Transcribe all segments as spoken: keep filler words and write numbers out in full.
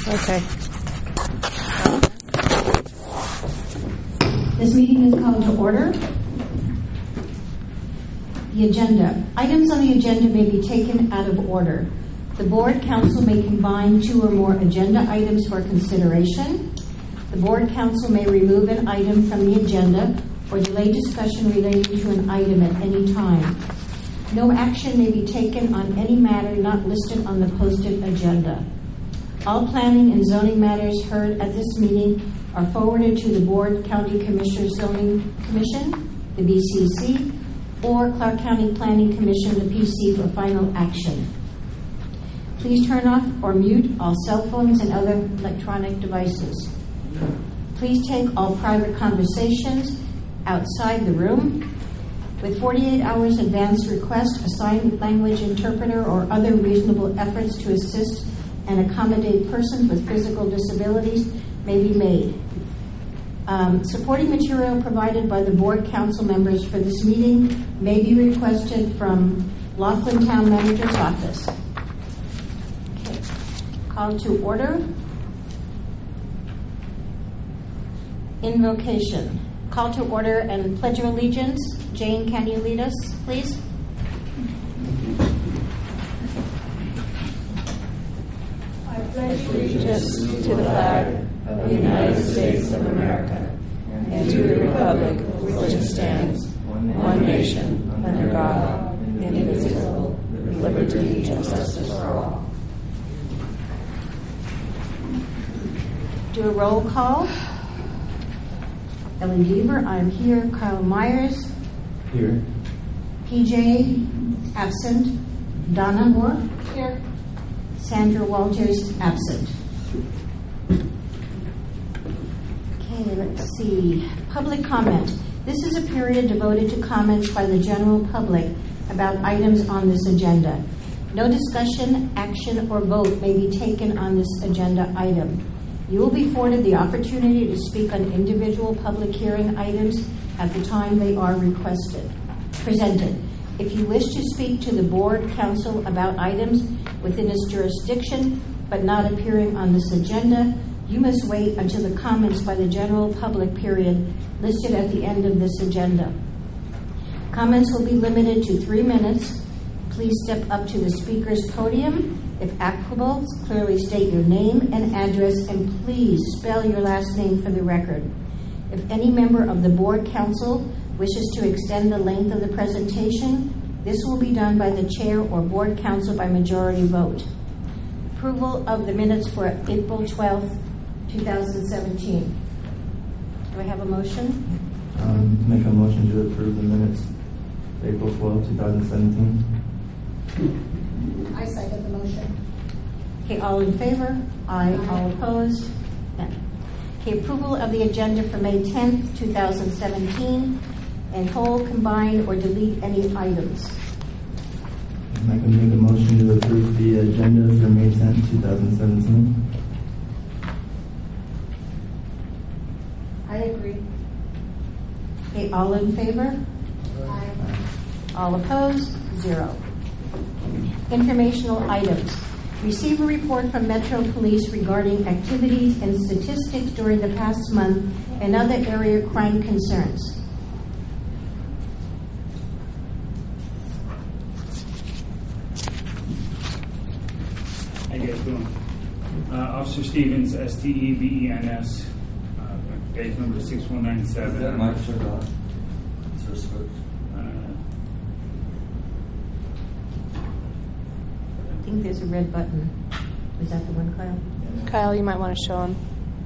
Okay. This meeting is called to order. The agenda. Items on the agenda may be taken out of order. The Board Council may combine two or more agenda items for consideration. The Board Council may remove an item from the agenda or delay discussion relating to an item at any time. No action may be taken on any matter not listed on the posted agenda. All planning and zoning matters heard at this meeting are forwarded to the Board County Commissioners Zoning Commission, the B C C, or Clark County Planning Commission, the P C, for final action. Please turn off or mute all cell phones and other electronic devices. Please take all private conversations outside the room. With forty-eight hours advance request, a sign language interpreter or other reasonable efforts to assist and accommodate persons with physical disabilities may be made. Um, supporting material provided by the Board Council members for this meeting may be requested from Laughlin Town Manager's Office. Okay. Call to order. Invocation. Call to order and pledge of allegiance. Jane, can you lead us, please? I pledge allegiance to the flag of the United States of America and to the republic for which it stands, one nation, under God, indivisible, with liberty and justice for all. Do a roll call. Ellen Deaver, I'm here. Kyle Myers. Here. P J, absent. Donna Moore. Here. Sandra Walters, absent. Okay, let's see. Public comment. This is a period devoted to comments by the general public about items on this agenda. No discussion, action, or vote may be taken on this agenda item. You will be afforded the opportunity to speak on individual public hearing items at the time they are requested, presented. If you wish to speak to the Board Council about items within its jurisdiction but not appearing on this agenda, you must wait until the comments by the general public period listed at the end of this agenda. Comments will be limited to three minutes. Please step up to the speaker's podium. If applicable, clearly state your name and address, and please spell your last name for the record. If any member of the Board Council wishes to extend the length of the presentation, this will be done by the Chair or Board Council by majority vote. Approval of the minutes for April twelfth, twenty seventeen. Do I have a motion? Um, make a motion to approve the minutes April twelfth, twenty seventeen. I second the motion. Okay, all in favor? Aye. All opposed? None. Okay, approval of the agenda for May tenth, twenty seventeen, and whole, combine, or delete any items. I can make a motion to approve the agenda for May tenth, twenty seventeen. I agree. Okay, all in favor? Aye. All opposed? Zero. Informational items. Receive a report from Metro Police regarding activities and statistics during the past month and other area crime concerns. How you guys doing? Uh, Officer Stevens, S T E V E N S, uh, case number six one nine seven. Is that mic turned off? Is there a switch? I think there's a red button. Is that the one, Kyle? Kyle, you might want to show him.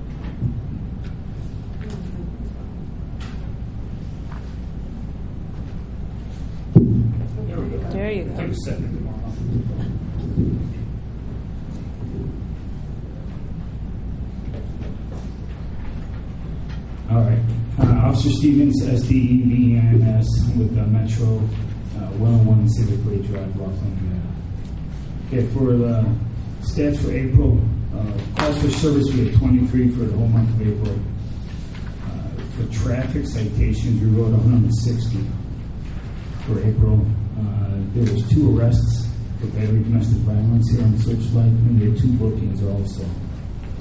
There we go. There you go. Take a second tomorrow. All right. Uh, Officer Stevens, S D E V E N S, with uh, Metro uh, one oh one Civic Way Drive, Laughlin. Okay, for the stats for April, uh, calls for service, we had twenty-three for the whole month of April. Uh, for traffic citations, we wrote one hundred sixty for April. Uh, there was two arrests for battery domestic violence here on the Searchlight, and we had two bookings also.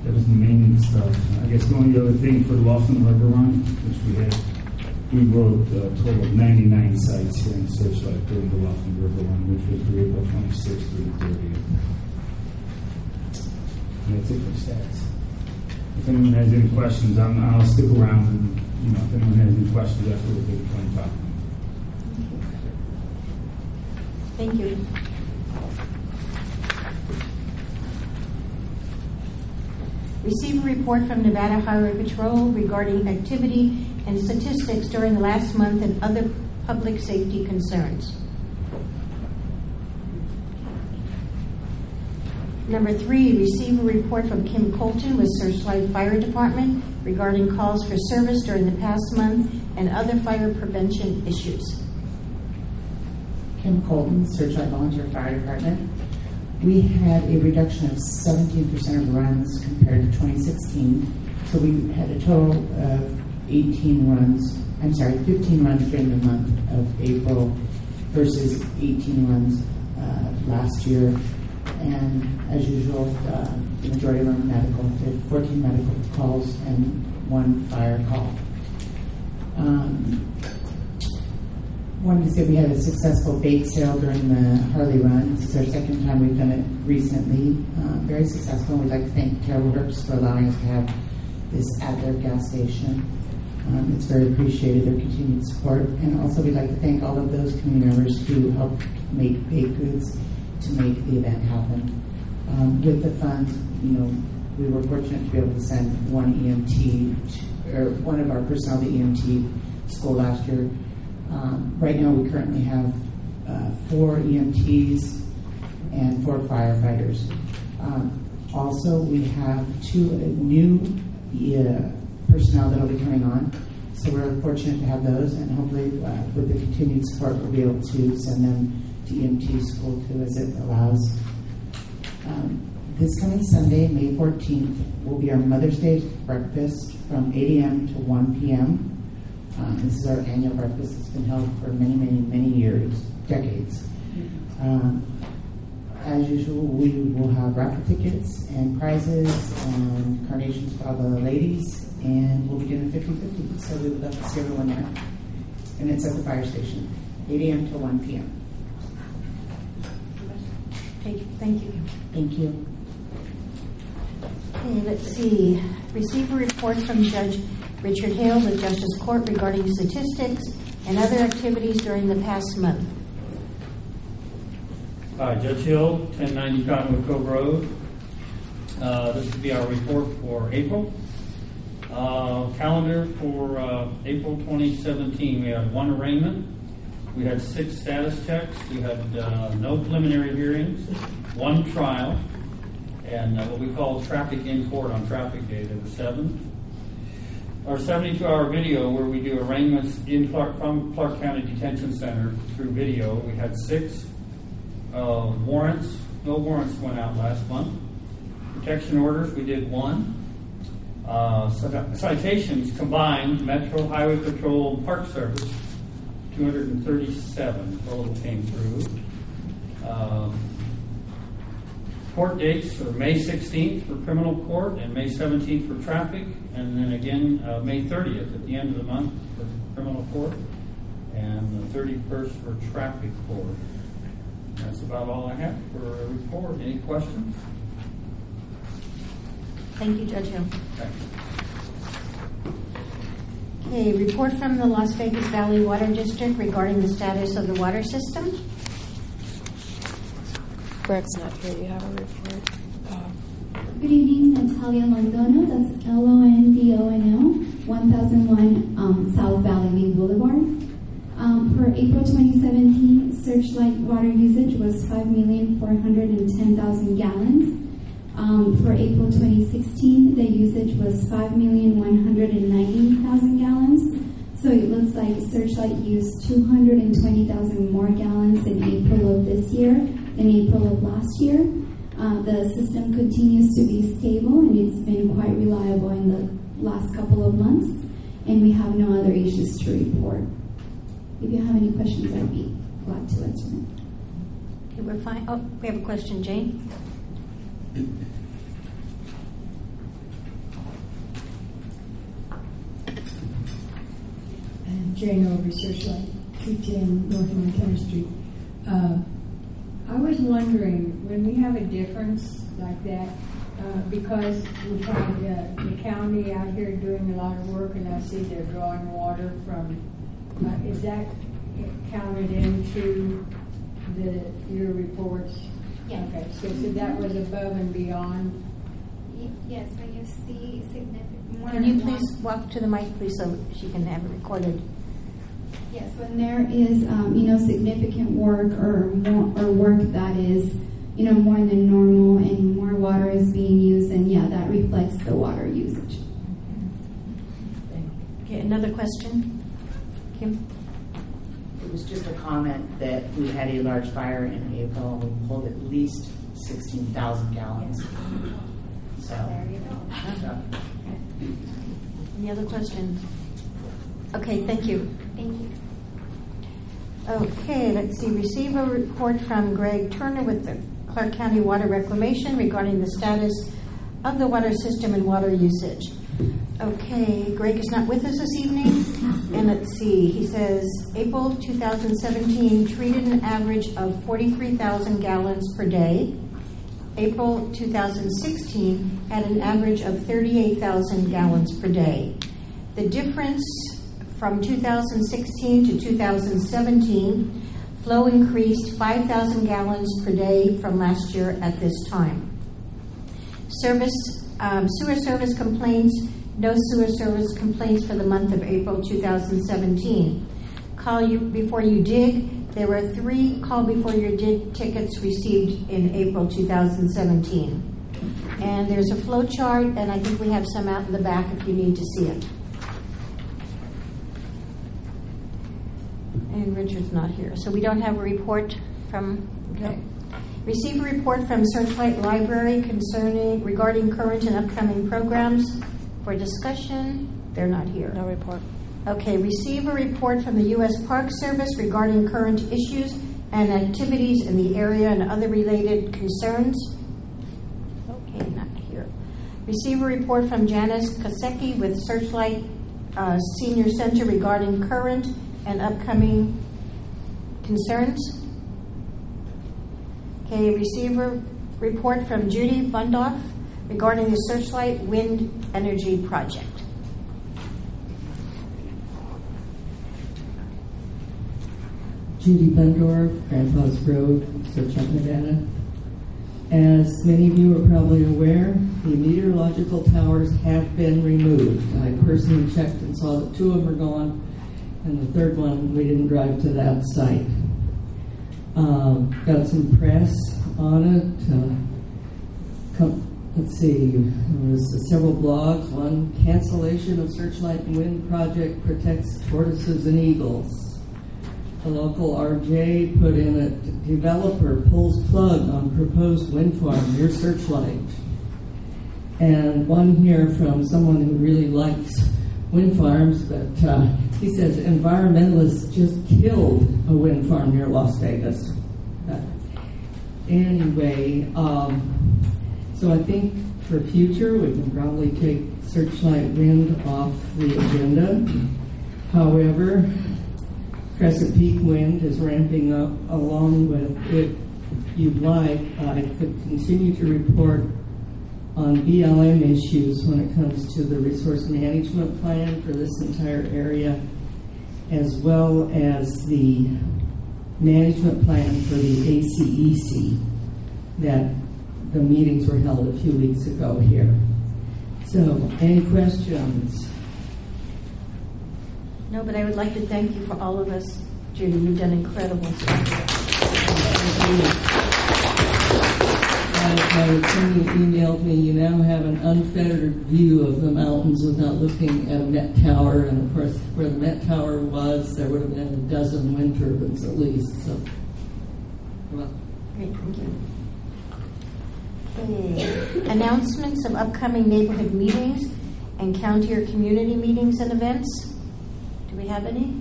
that was the main stuff. I guess the only other thing for the Laughlin River Run, which we had, we wrote a total of ninety-nine sites here in Searchlight during the Laughlin River Run, which was the April twenty-sixth through the thirtieth. And that's it for stats. If anyone has any questions, I'm, I'll stick around and, you know, if anyone has any questions after we'll take a twenty-five. Thank you. Receive a report from Nevada Highway Patrol regarding activity and statistics during the last month and other public safety concerns. Number three, receive a report from Kim Colton with Searchlight Fire Department regarding calls for service during the past month and other fire prevention issues. Kim Colton, Searchlight Volunteer Fire Department. We had a reduction of seventeen percent of runs compared to twenty sixteen. So we had a total of eighteen runs, I'm sorry, fifteen runs during the month of April versus eighteen runs uh, last year. And as usual, uh, the majority of them were medical. We had fourteen medical calls and one fire call. Um, wanted to say we had a successful bake sale during the Harley Run. This is our second time we've done it recently. Uh, very successful. We'd like to thank Carol Herbst for allowing us to have this at their gas station. Um, it's very appreciated, their continued support. And also we'd like to thank all of those community members who helped make baked goods to make the event happen. Um, with the funds, you know, we were fortunate to be able to send one E M T, to, or one of our personnel to E M T school last year. Um, right now we currently have uh, four E M Ts and four firefighters. Um, also, we have two new uh, personnel that will be coming on. So we're fortunate to have those, and hopefully uh, with the continued support we'll be able to send them to E M T school too, as it allows. Um, this coming Sunday, May fourteenth, will be our Mother's Day breakfast from eight a.m. to one p.m. Um, this is our annual breakfast. It's been held for many, many, many years, decades. Um, as usual, we will have raffle tickets and prizes and carnations for all the ladies, and we'll be doing fifty-fifty. So we would love to see everyone there. And it's at the fire station, eight a.m. to one p.m. Thank you. Thank you. Thank you. Okay, let's see. Receive a report from Judge Richard Hale with Justice Court regarding statistics and other activities during the past month. Hi, Judge Hill, ten ninety Cottonwood Cove Road. Uh, this will be our report for April. Uh, calendar for uh, April twenty seventeen. We had one arraignment. We had six status checks. We had uh, no preliminary hearings, one trial, and uh, what we call traffic in court on traffic day. There were seven. Our seventy-two hour video, where we do arraignments in Clark, from Clark County Detention Center through video, we had six uh, warrants. No warrants went out last month. Protection orders, we did one. Uh, citations combined, Metro, Highway Patrol, Park Service, two hundred thirty-seven total came through. Um, court dates are May sixteenth for criminal court and May seventeenth for traffic, and then again uh, May thirtieth at the end of the month for criminal court, and the thirty-first for traffic court. That's about all I have for a report. Any questions? Thank you, Judge Hill. Thank you. Okay, report from the Las Vegas Valley Water District regarding the status of the water system. Greg's not here. You have a report. Oh. Good evening, Natalia Londono. That's L O N D O N O, one thousand one um, South Valley View Boulevard. Um, for April twenty seventeen, Searchlight water usage was five million four hundred ten thousand gallons. Um, for April twenty sixteen, the usage was five million one hundred ninety thousand gallons. So it looks like Searchlight used two hundred twenty thousand more gallons in April of this year than April of last year. Uh, the system continues to be stable, and it's been quite reliable in the last couple of months, and we have no other issues to report. If you have any questions, I'd be glad to answer them. Okay, we're fine. Oh, we have a question, Jane. Jane over Searchlight, two ten North Montana Street. Uh, I was wondering, when we have a difference like that, uh, because we've had uh, the county out here doing a lot of work, and I see they're drawing water from, uh, is that counted into the your reports? Yes. Okay, so, so that was above and beyond. Y- Yes, when you see significant. more Can you than please one- walk to the mic, please, so she can have it recorded? Yes, when there is, um, you know, significant work or more, or work that is, you know, more than normal and more water is being used, and yeah, that reflects the water usage. Okay, another question? Kim? It was just a comment that we had a large fire in April. We pulled at least sixteen thousand gallons. So, There you go. so Any other questions? Okay, thank you. Thank you. Okay, let's see. Receive a report from Greg Turner with the Clark County Water Reclamation regarding the status of the water system and water usage. Okay, Greg is not with us this evening. And let's see. He says April two thousand seventeen treated an average of forty-three thousand gallons per day. April two thousand sixteen had an average of thirty-eight thousand gallons per day. The difference from two thousand sixteen to two thousand seventeen, flow increased five thousand gallons per day from last year at this time. Service, um, sewer service complaints, no sewer service complaints for the month of April two thousand seventeen. Call you before you dig. There were three call before you dig tickets received in April two thousand seventeen. And there's a flow chart, and I think we have some out in the back if you need to see it. And Richard's not here, so we don't have a report from, okay. Receive a report from Searchlight Library concerning, regarding current and upcoming programs for discussion. They're not here. No report. Okay, receive a report from the U S Park Service regarding current issues and activities in the area and other related concerns. Okay, not here. Receive a report from Janice Kosecki with Searchlight uh, Senior Center regarding current and upcoming concerns. Okay, receive a report from Judy Bundoff regarding the Searchlight Wind Energy Project. Judy Bundorf, Grandpa's Road, Searchlight, Nevada. As many of you are probably aware, the meteorological towers have been removed. I personally checked and saw that two of them are gone, and the third one, we didn't drive to that site. Um, got some press on it. Uh, come, let's see, there was several blogs. One, cancellation of Searchlight Wind Project protects tortoises and eagles. A local R J put in a developer pulls plug on proposed wind farm near Searchlight. And one here from someone who really likes wind farms, but uh, he says environmentalists just killed a wind farm near Las Vegas. Uh, anyway, um, so I think for future we can probably take Searchlight Wind off the agenda. However, Crescent Peak Wind is ramping up along with, if you'd like, I could continue to report on B L M issues when it comes to the resource management plan for this entire area, as well as the management plan for the A C E C that the meetings were held a few weeks ago here. So, any questions? No, but I would like to thank you for all of us, Judy. You've done incredible stuff. My attorney emailed me, you now have an unfettered view of the mountains without looking at a Met Tower. And of course, where the Met Tower was, there would have been a dozen wind turbines at least. So, well. Great, thank you. Okay. Announcements of upcoming neighborhood meetings and county or community meetings and events. Do we have any?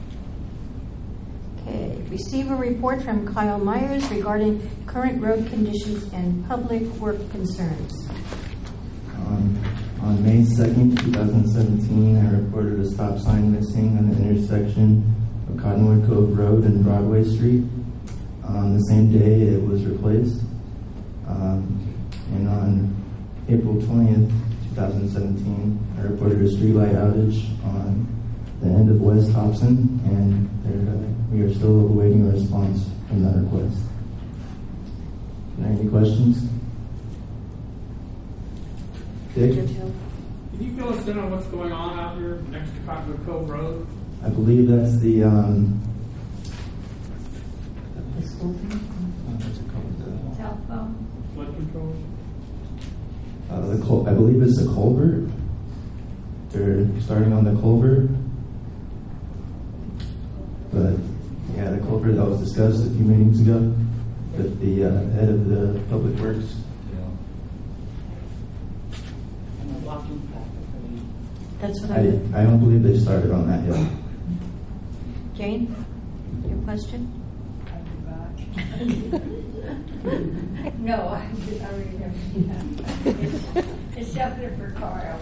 Okay. Receive a report from Kyle Myers regarding current road conditions and public work concerns. On, On May second, twenty seventeen, I reported a stop sign missing on the intersection of Cottonwood Cove Road and Broadway Street. On the same day, it was replaced. Um, and on April twentieth, twenty seventeen, I reported a streetlight outage on the end of West Hobson, and there, uh, we are still awaiting a response from that request. Are there any questions? Dick? Can you fill us in on what's going on out here next to Cottonwood Cove Road? I believe that's the, um, The school thing? what's it called? The, Southbound. Flood control? uh, the cul- I believe it's the culvert. They're starting on the culvert. But, yeah, the culvert that was discussed a few meetings ago with the uh, head of the Public Works. That's what I, I, I don't believe they started on that yet. Jane, your question? No, I, I already never seen that. It's, it's up there for Carl.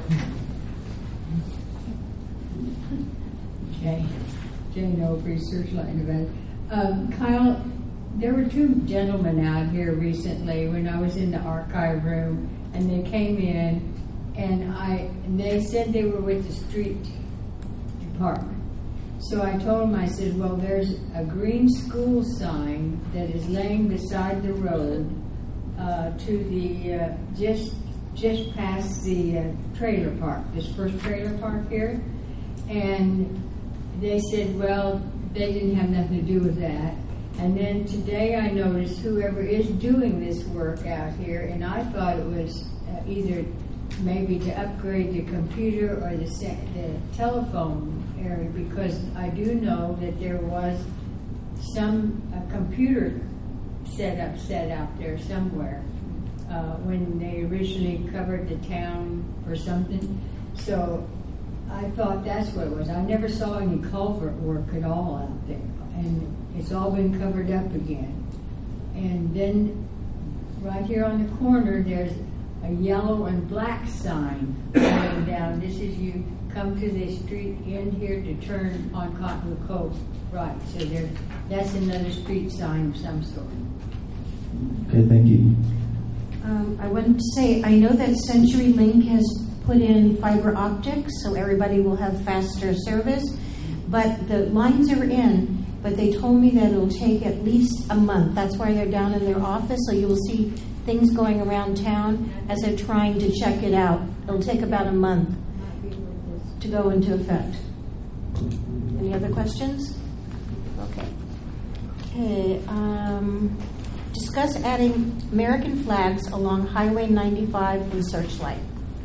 Jane, Jane Oakley, Searchlight event. Um, Kyle, there were two gentlemen out here recently when I was in the archive room, and they came in, and I, and they said they were with the street department. So I told them, I said, well, there's a green school sign that is laying beside the road uh, to the, uh, just just past the uh, trailer park, this first trailer park here. And they said, well, they didn't have nothing to do with that. And then today I noticed whoever is doing this work out here, and I thought it was uh, either maybe to upgrade the computer or the, the telephone area, because I do know that there was some a computer setup set out there somewhere uh, when they originally covered the town or something. So I thought that's what it was. I never saw any culvert work at all out there, and it's all been covered up again. And then right here on the corner, there's a yellow and black sign going down. This is you come to the street end here to turn on Cottonwood Cove, right? So there, that's another street sign of some sort. Okay, thank you. Um, I wanted to say, I know that CenturyLink has put in fiber optics, so everybody will have faster service, but the lines are in, but they told me that it'll take at least a month. That's why they're down in their office, so you will see things going around town as they're trying to check it out. It'll take about a month to go into effect. Any other questions? Okay. Okay. Um, discuss adding American flags along Highway ninety-five and Searchlight.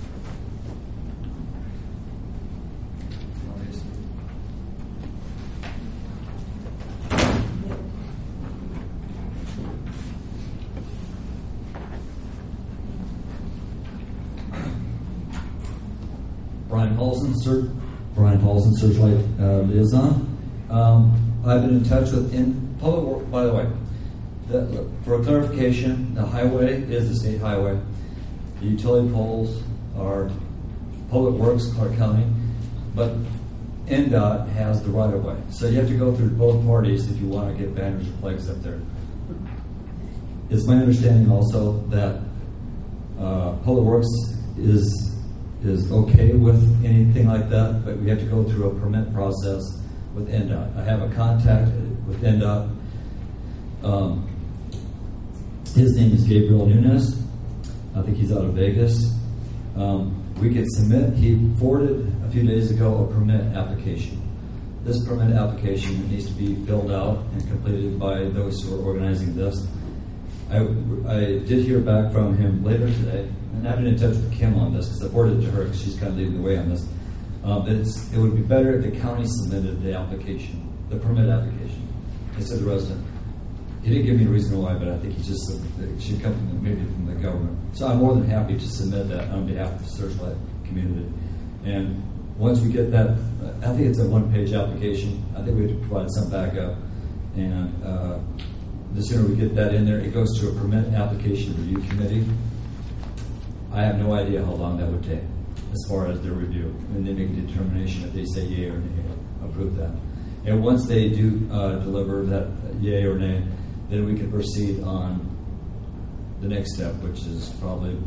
Brian Paulson, Sir, Brian Paulson, Searchlight uh, liaison. Um, I've been in touch with in public work. By the way, the, for clarification, the highway is the state highway. The utility poles are public works, Clark County, but N D O T has the right of way. So you have to go through both parties if you want to get banners or flags up there. It's my understanding also that uh, public works is. is okay with anything like that, but we have to go through a permit process with N D O T. I have a contact with N D O T. Um, his name is Gabriel Nunes. I think he's out of Vegas. Um, we could submit, he forwarded a few days ago a permit application. This permit application needs to be filled out and completed by those who are organizing this. I, I did hear back from him later today, and I've been in touch with Kim on this because I forwarded it to her because she's kind of leading the way on this. Um, it's, it would be better if the county submitted the application, the permit application, instead of the resident. He didn't give me a reason why, but I think he just said that it should come from the, maybe from the government. So I'm more than happy to submit that on behalf of the Searchlight community. And once we get that, I think it's a one-page application. I think we have to provide some backup. And uh, the sooner we get that in there, it goes to a permit application review committee. I have no idea how long that would take. as far as their review. And they make a determination if they say yay or nay, approve that. And once they do uh, deliver that yay or nay, then we can proceed on the next step, which is probably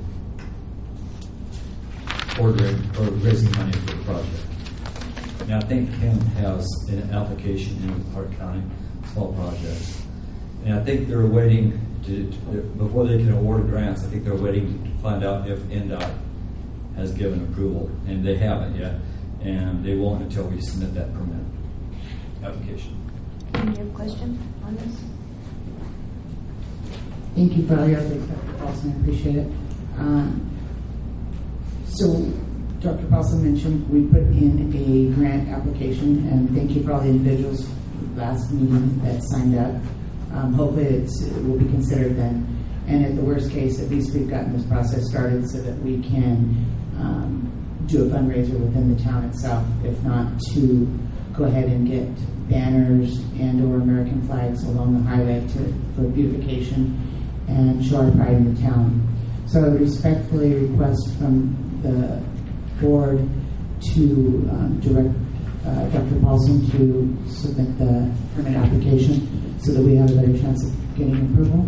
ordering or raising money for the project. Now, I think Kim has an application in Clark County, small projects. And I think they're waiting to, to, before they can award grants, I think they're waiting to find out if N D O T has given approval. And they haven't yet. And they won't until we submit that permit application. Any other question on this? Thank you for all your updates, Doctor Paulson. I appreciate it. Um, so, Doctor Paulson mentioned we put in a grant application, and thank you for all the individuals last meeting that signed up. Um, hopefully it's, it will be considered then. And at the worst case, at least we've gotten this process started so that we can um, do a fundraiser within the town itself, if not to go ahead and get banners and or American flags along the highway to, for beautification and show our pride in the town. So I would respectfully request from the board to um, direct uh, Doctor Paulson to submit the permit application so that we have a better chance of getting approval.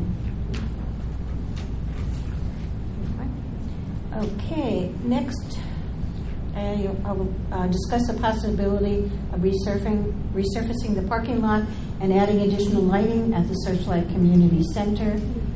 Okay, next, uh, I will uh, discuss the possibility of resurfacing, resurfacing the parking lot and adding additional lighting at the Searchlight Community Center.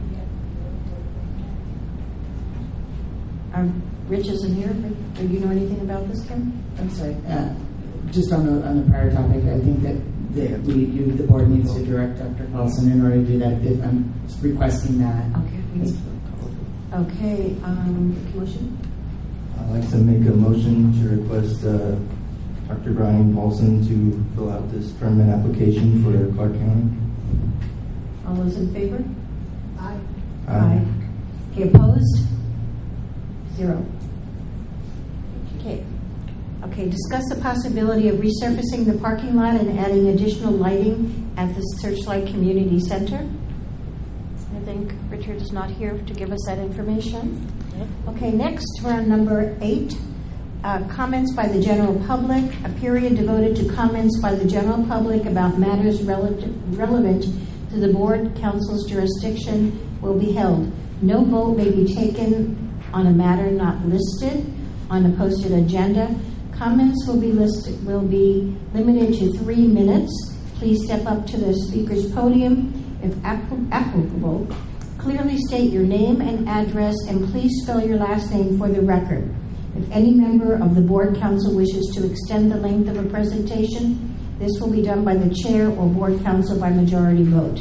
Um, Rich isn't here, but do you know anything about this, Kim? I'm sorry. Uh, just on the on the prior topic, I think that, that we you, the board needs to direct Doctor Paulson in order to do that. If I'm requesting that. Okay. Okay. Um, motion. I'd like to make a motion to request uh, Doctor Brian Paulson to fill out this permit application for Clark County. All those in favor? Aye. Aye. Okay, opposed? Zero. Okay. Okay, discuss the possibility of resurfacing the parking lot and adding additional lighting at the Searchlight Community Center. I think Richard is not here to give us that information. Okay, next we're on number eight. Uh, comments by the general public. A period devoted to comments by the general public about matters relative, relevant to the board council's jurisdiction will be held. No vote may be taken on a matter not listed on a posted agenda. Comments will be listed will be limited to three minutes. Please step up to the speaker's podium if applicable. Clearly state your name and address, and please spell your last name for the record. If any member of the board council wishes to extend the length of a presentation, this will be done by the chair or board council by majority vote.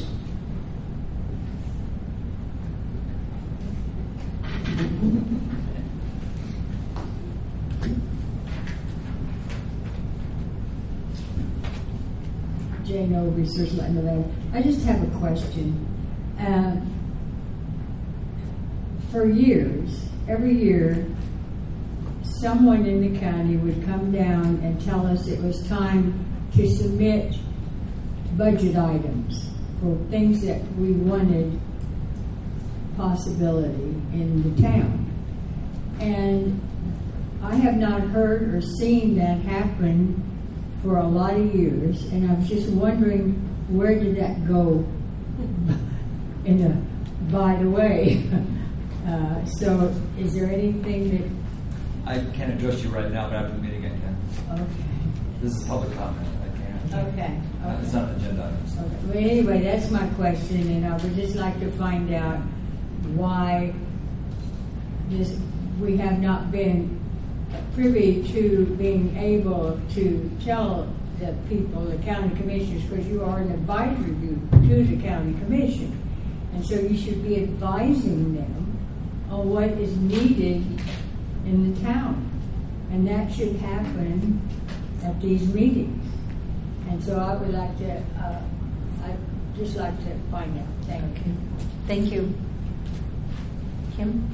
Jane O, Research Latin Lab. I just have a question. Uh, for years, every year, someone in the county would come down and tell us it was time to submit budget items for things that we wanted possibility in the town. And I have not heard or seen that happen for a lot of years, and I was just wondering, where did that go in the by the way? Uh, so is there anything that I can't address you right now, but after the meeting I can. okay This is public comment. I can't. okay, Uh, okay. It's not an agenda item. so. Okay. Well, anyway, that's my question, and I would just like to find out why this, we have not been privy to being able to tell the people, the county commissioners, because you are an advisory group to the county commission, and so you should be advising them on what is needed in the town, and that should happen at these meetings. And so I would like to, uh, I'd just like to find out. Thank you. Thank you. Kim?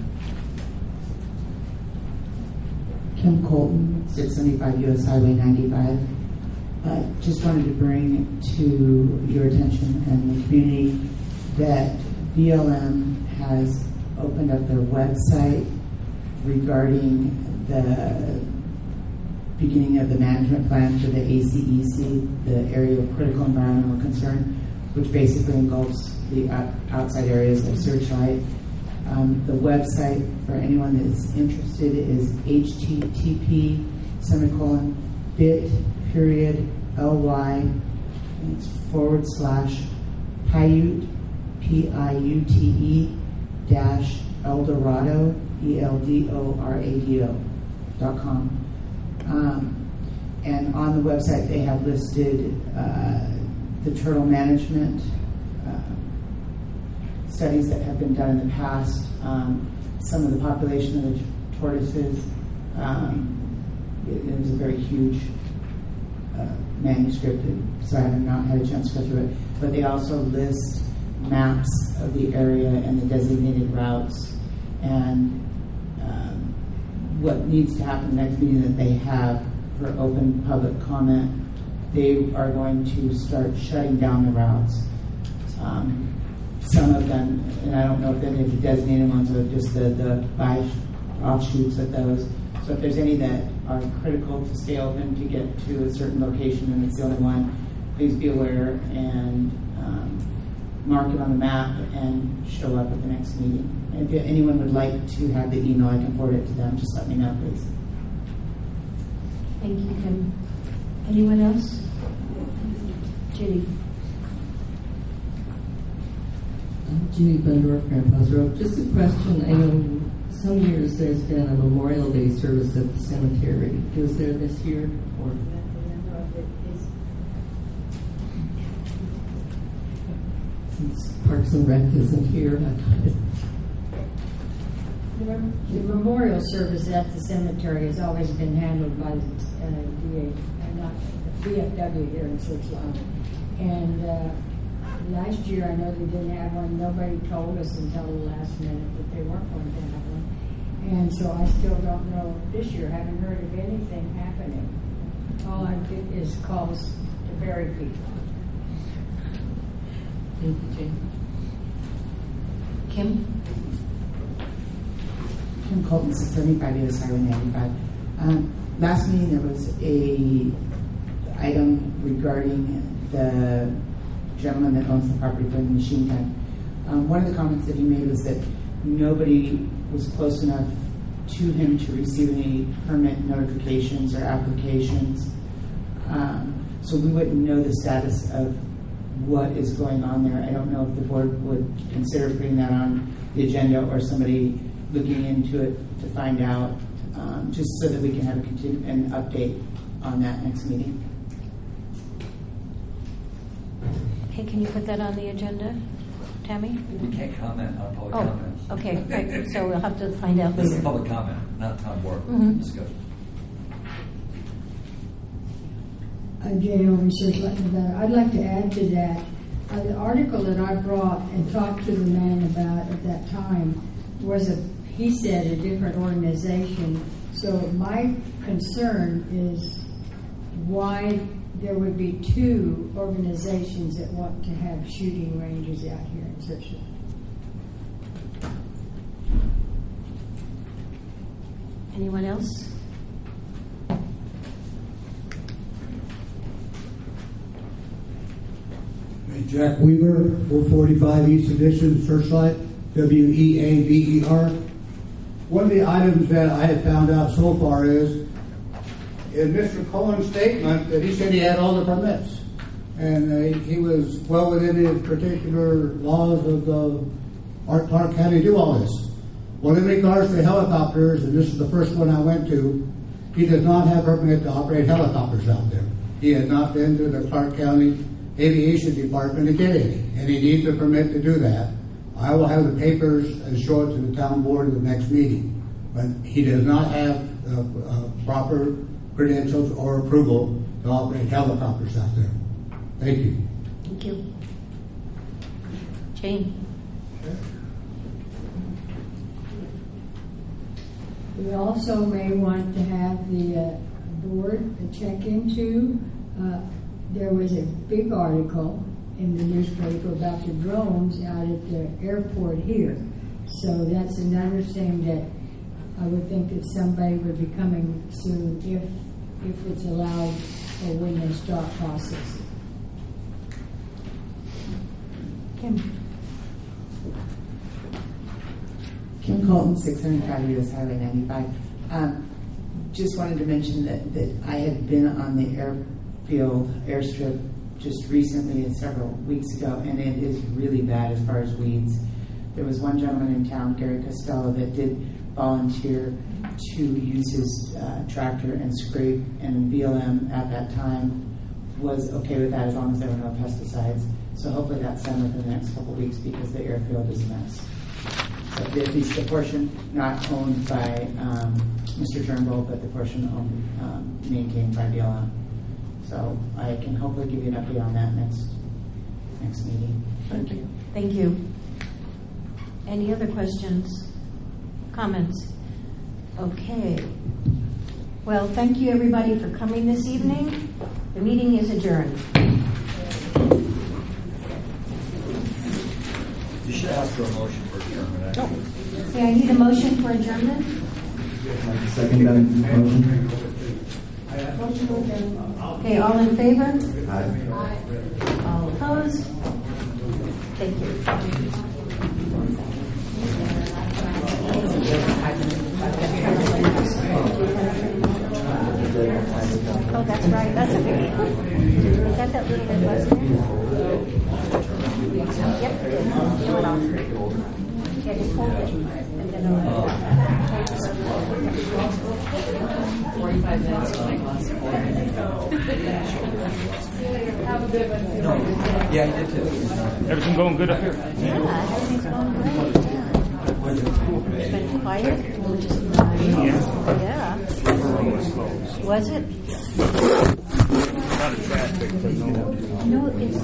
Kim Colton, six seventy-five U S Highway ninety-five. Uh, just wanted to bring to your attention and the community that B L M has opened up their website regarding the beginning of the management plan for the A C E C, the Area of Critical Environmental Concern, which basically engulfs the out- outside areas of Searchlight. Um, the website for anyone that is interested is H T T P semicolon bit period ly and it's forward slash Paiute P I U T E dash Eldorado E L D O R A D O dot com. Um, and on the website they have listed uh, the turtle management uh, studies that have been done in the past, um, some of the population of the tortoises. Um, it, it was a very huge uh, manuscript, so I have not had a chance to go through it. But they also list maps of the area and the designated routes and um, what needs to happen next meeting that they have for open public comment. They are going to start shutting down the routes. Um, some of them, and I don't know if any of the designated ones or just the, the by offshoots of those. So if there's any that are critical to stay open to get to a certain location and it's the only one, please be aware and um, mark it on the map and show up at the next meeting. And if anyone would like to have the email, I can forward it to them. Just let me know, please. Thank you, Kim. Anyone else? Judy. Judy Bendorf, Grandpa's Road. Just a question. I know some years there's been a Memorial Day service at the cemetery. Was there this year? Or since Parks and Rec isn't here, The the memorial service at the cemetery has always been handled by the uh, D A, uh, not the V F W here in Searchlight. And uh, last year, I know they didn't have one. Nobody told us until the last minute that they weren't going to have one. And so I still don't know this year. I haven't heard of anything happening. All I get is calls to bury people. Thank you, Jane. Kim? Kim Colton, six seventy-five U S Highway ninety-five. Um, last meeting there was a item regarding the gentleman that owns the property for the machine gun. Um, one of the comments that he made was that nobody was close enough to him to receive any permit notifications or applications. Um, so we wouldn't know the status of what is going on there. I don't know if the board would consider putting that on the agenda or somebody looking into it to find out, um, just so that we can have a continu- an update on that next meeting. Okay, can you put that on the agenda, Tammy? We can't comment on public Oh, comments. okay, right. So we'll have to find out This is later. public comment, not town board Mhm. discussion. Uh, Jane over in Searchlight, Nevada. I'd like to add to that. Uh, the article that I brought and talked to the man about at that time was a, he said, a different organization. So my concern is why there would be two organizations that want to have shooting ranges out here in Searchlight. Anyone else? Hey, Jack Weaver, four forty-five East Edition, Searchlight, W E A V E R. One of the items that I have found out so far is in Mister Cohen's statement that he said he had all the permits. And uh, he was well within his particular laws of the Art Clark County to do all this. Well, in regards to helicopters, and this is the first one I went to, he does not have a permit to operate helicopters out there. He has not been to the Clark County Aviation Department to get any, and he needs a permit to do that. I will have the papers and show it to the town board at the next meeting. But he does not have uh, uh, proper credentials or approval to operate helicopters out there. Thank you. Thank you. Jane? We also may want to have the uh, board check into, uh, there was a big article in the newspaper about the drones out at the airport here. So that's another thing that I would think that somebody would be coming soon if, if it's allowed or when they start processing. Kim? Kim Colton, six hundred five U S Highway ninety-five. Um, just wanted to mention that, that I had been on the airfield, airstrip just recently, several weeks ago, and it is really bad as far as weeds. There was one gentleman in town, Gary Costello, that did volunteer to use his uh, tractor and scrape, and B L M at that time was okay with that as long as there were no pesticides. So hopefully that's done within the next couple of weeks because the airfield is a mess. So at least the portion not owned by um, Mister Turnbull, but the portion owned, um, maintained by B L M. So I can hopefully give you an update on that next next meeting. Thank you. Thank you. Any other questions, comments? Okay. Well, thank you everybody for coming this evening. The meeting is adjourned. You should ask for a motion for adjournment, actually. Okay, I need a motion for adjournment. Second that motion. Okay, all in favor? Aye. All opposed? Thank you. Oh, that's right. That's a big one. Is that that little red bus there? Yep. Do it off. Yeah, just hold it. And then it'll forty-five minutes to make lots of Have a good one. No. Yeah, you did too. Everything going good up here? Yeah, everything's going great. Yeah. It's been quiet. Which is nice. Yeah. Was it? A lot of traffic, but no. No, it's